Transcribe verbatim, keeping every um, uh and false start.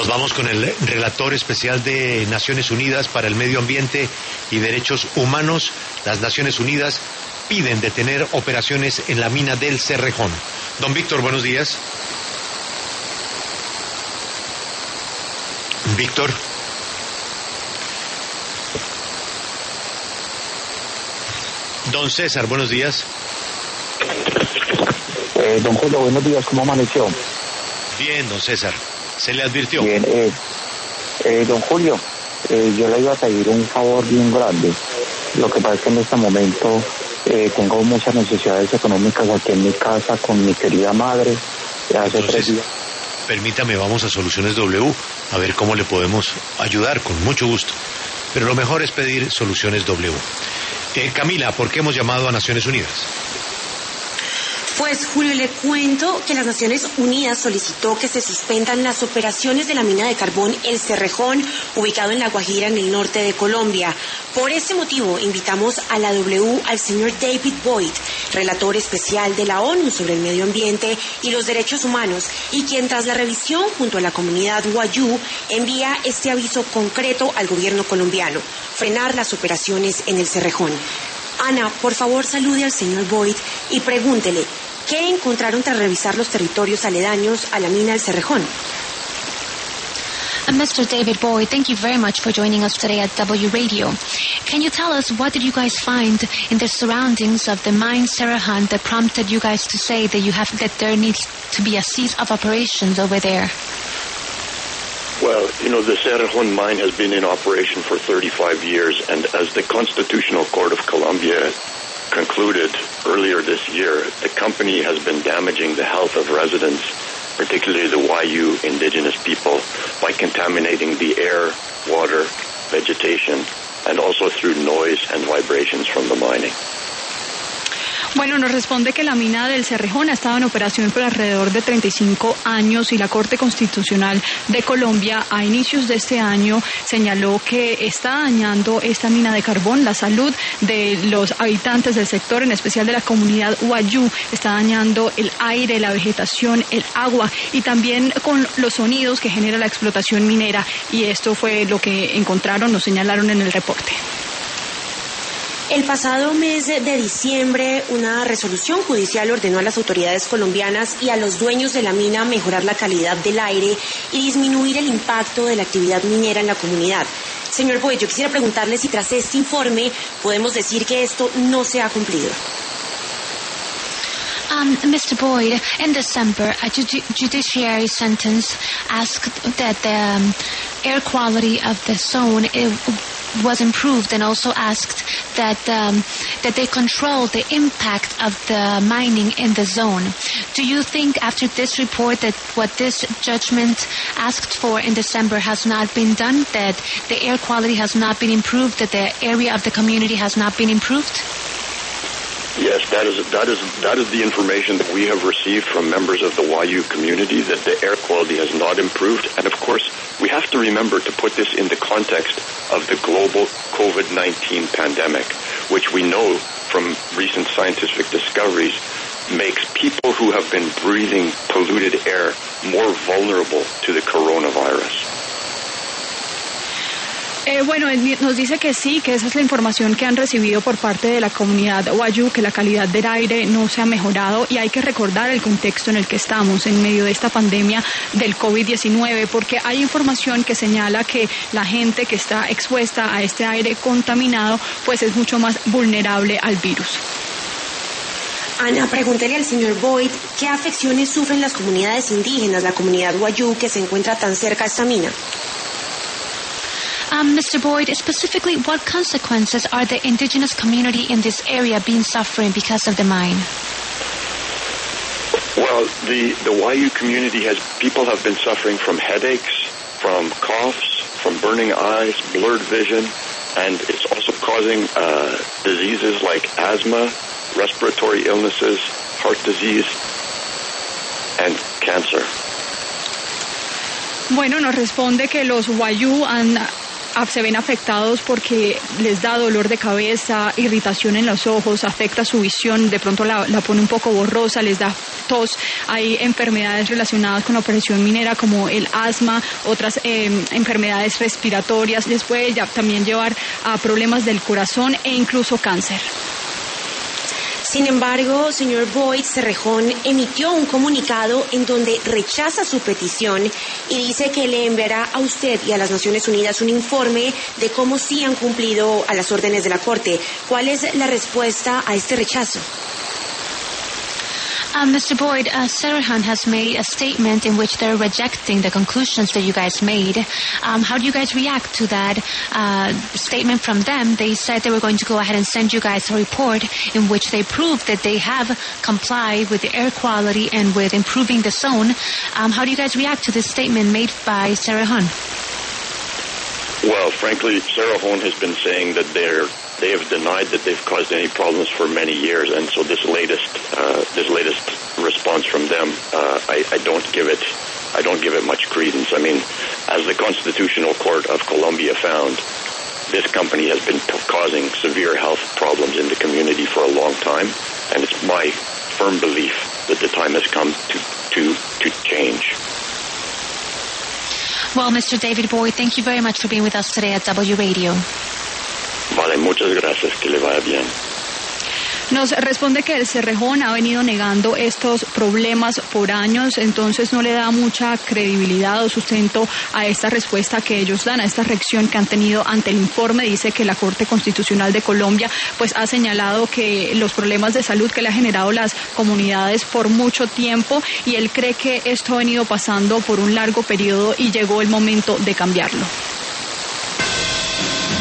Nos vamos con el relator especial de Naciones Unidas para el Medio Ambiente y Derechos Humanos. Las Naciones Unidas piden detener operaciones en la mina del Cerrejón. Don Víctor, buenos días. Víctor. Don César, buenos días. Eh, don Julio, buenos días, ¿cómo amaneció? Bien, don César. ¿Se le advirtió? Bien, eh, eh, don Julio, eh, yo le iba a pedir un favor bien grande. Lo que pasa es que en este momento eh, tengo muchas necesidades económicas aquí en mi casa con mi querida madre. Hace Entonces, tres días. Permítame, vamos a Soluciones W a ver cómo le podemos ayudar, con mucho gusto. Pero lo mejor es pedir Soluciones W. Eh, Camila, ¿por qué hemos llamado a Naciones Unidas? Pues, Julio, le cuento que las Naciones Unidas solicitó que se suspendan las operaciones de la mina de carbón El Cerrejón, ubicado en La Guajira, en el norte de Colombia. Por ese motivo, invitamos a la W al señor David Boyd, relator especial de la ONU sobre el medio ambiente y los derechos humanos, y quien tras la revisión junto a la comunidad Wayuu envía este aviso concreto al gobierno colombiano: frenar las operaciones en El Cerrejón. Ana, por favor, salude al señor Boyd y pregúntele qué encontraron tras revisar los territorios aledaños a la mina del Cerrejón. Uh, Mister David Boyd, thank you very much for joining us today at W Radio. Can you tell us what did you guys find in the surroundings of the mine Cerrejón that prompted you guys to say that you have that there needs to be a cease of operations over there? Well, you know, the Cerrejón mine has been in operation for thirty-five years, and as the Constitutional Court of Colombia concluded earlier this year, the company has been damaging the health of residents, particularly the Wayuu indigenous people, by contaminating the air, water, vegetation, and also through noise and vibrations from the mining. Bueno, nos responde que la mina del Cerrejón ha estado en operación por alrededor de treinta y cinco años y la Corte Constitucional de Colombia a inicios de este año señaló que está dañando esta mina de carbón la salud de los habitantes del sector, en especial de la comunidad Wayuu. Está dañando el aire, la vegetación, el agua y también con los sonidos que genera la explotación minera, y esto fue lo que encontraron, nos señalaron en el reporte. El pasado mes de diciembre, una resolución judicial ordenó a las autoridades colombianas y a los dueños de la mina mejorar la calidad del aire y disminuir el impacto de la actividad minera en la comunidad. Señor Boyd, yo quisiera preguntarle si tras este informe podemos decir que esto no se ha cumplido. Um, Mister Boyd, in December, a judi- judiciary sentence asked that the um, air quality of the zone it, was improved, and also asked that um, that they control the impact of the mining in the zone. Do you think after this report that what this judgment asked for in December has not been done, that the air quality has not been improved, that the area of the community has not been improved? Yes, that is that is that is the information that we have received from members of the Wayuu community, that the air quality has not improved. And of course, we have to remember to put this in the context of the global COVID nineteen pandemic, which we know from recent scientific discoveries makes people who have been breathing polluted air more vulnerable to the coronavirus. Eh, bueno, él nos dice que sí, que esa es la información que han recibido por parte de la comunidad Wayuu, que la calidad del aire no se ha mejorado, y hay que recordar el contexto en el que estamos en medio de esta pandemia del COVID diecinueve, porque hay información que señala que la gente que está expuesta a este aire contaminado pues es mucho más vulnerable al virus. Ana, pregúntele al señor Boyd qué afecciones sufren las comunidades indígenas, la comunidad Wayuu que se encuentra tan cerca a esta mina. Um, Mister Boyd, specifically, what consequences are the indigenous community in this area being suffering because of the mine? Well, the, the Wayuu community has, people have been suffering from headaches, from coughs, from burning eyes, blurred vision, and it's also causing uh, diseases like asthma, respiratory illnesses, heart disease, and cancer. Bueno, nos responde que los Wayuu han se ven afectados porque les da dolor de cabeza, irritación en los ojos, afecta su visión, de pronto la, la pone un poco borrosa, les da tos, hay enfermedades relacionadas con la operación minera como el asma, otras eh, enfermedades respiratorias, les puede ya, también llevar a problemas del corazón e incluso cáncer. Sin embargo, señor Boyd, Cerrejón emitió un comunicado en donde rechaza su petición y dice que le enviará a usted y a las Naciones Unidas un informe de cómo sí han cumplido a las órdenes de la Corte. ¿Cuál es la respuesta a este rechazo? Um, Mister Boyd, uh, Cerrejón has made a statement in which they're rejecting the conclusions that you guys made. Um, how do you guys react to that uh, statement from them? They said they were going to go ahead and send you guys a report in which they proved that they have complied with the air quality and with improving the zone. Um, how do you guys react to this statement made by Cerrejón? Well, frankly, Cerrejón has been saying that they're They have denied that they've caused any problems for many years, and so this latest, uh, this latest response from them, uh, I, I don't give it, I don't give it much credence. I mean, as the Constitutional Court of Colombia found, this company has been p- causing severe health problems in the community for a long time, and it's my firm belief that the time has come to to to change. Well, Mister David Boyd, thank you very much for being with us today at W Radio. Vale, muchas gracias, que le vaya bien. Nos responde que el Cerrejón ha venido negando estos problemas por años, entonces no le da mucha credibilidad o sustento a esta respuesta que ellos dan, a esta reacción que han tenido ante el informe. Dice que la Corte Constitucional de Colombia pues ha señalado que los problemas de salud que le ha generado las comunidades por mucho tiempo, y él cree que esto ha venido pasando por un largo periodo y llegó el momento de cambiarlo.